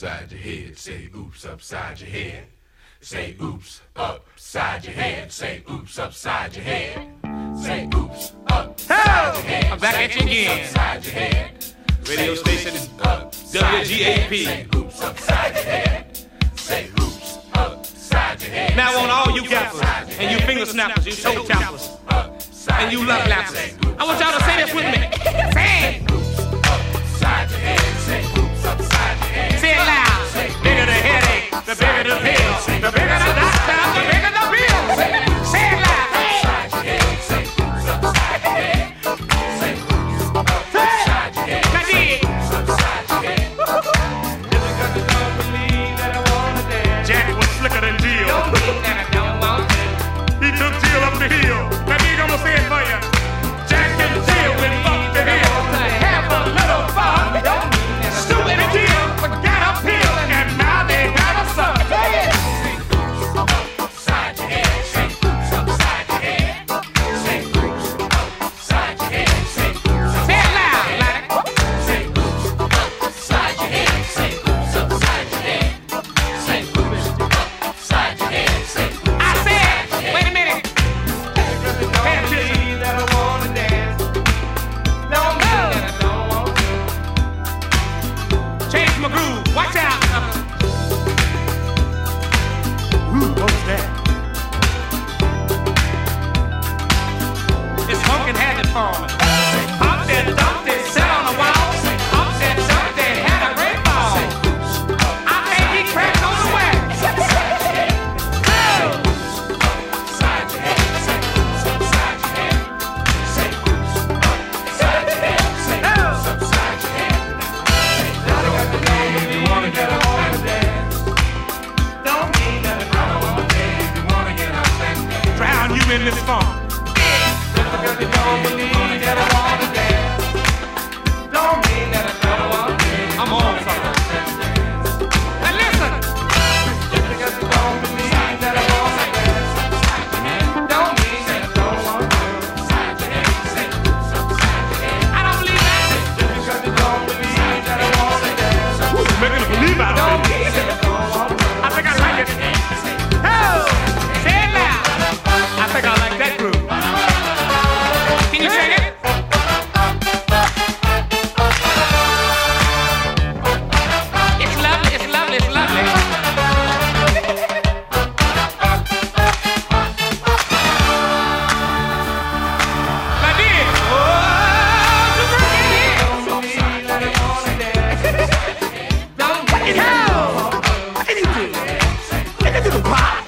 upside your head. Say oops upside your head. Say oops upside your head. Say oops upside your head. Say oops upside your head. I'm back at you again. Upside your head. Radio station WGAP. Say oops upside your head. Say oops upside your head. Now on all you gappers and you finger snappers, you toe tappers, and you love lappers, I want y'all to say this with me. Say it. Upside your head. Say oops upside your head. Say it loud. The bigger the headache, the bigger the pill, the bigger the doctor, the bigger the bill. Say it loud. Upside your head. Say oops upside your head. Say oops upside your head. Now dig. Upside your head. Just because you don't believe that I wanna dance. Jack was slicker than Jill. Don't mean that I don't want to. He took Jill up the hill. Now dig, I'ma say it for you. Jack and Jill went up the hill to have a little fun. Stupid and Jill forgot a pill, and now they got a son. Upside your head. Say oops upside your head. Say oops upside your head. Say oops Say it loud, like Say oops upside your head. Say oops upside your head. Say oops upside your head. Say oops. I said, wait a minute. Hey, Jill, that I wanna dance. Don't mean that I don't want to. Change my groove. Watch out. Ooh, what's that? It's funkin' habit forming. Hop that, dump that, sit on the wall. Hop that, dump that, had a great ball. I think he cracked on the wax. Upside your head. Say oops upside your head. Say oops upside your head. Say oops upside your head. If you wanna get up and dance, don't mean that I don't wanna dance. If you wanna get up and dance. Drown you in this funk. Just because you don't believe that I wanna dance, don't mean that I don't wanna dance. I'm on something. Now listen. Just because you don't believe that I wanna dance, don't mean that I don't wanna dance. Upside your head. Say oops upside your head. I don't believe that. Just because you don't believe that I wanna dance, Making a believe out don't of it. mean that I don't wanna dance. I think I like it. Oh, say it loud. I think I like that groove. Can you sing it? It's lovely, it's lovely, it's lovely. My dear, oh, to bring it in. Don't believe that I wanna dance. Don't break it down. What can you do? Take it to the pot.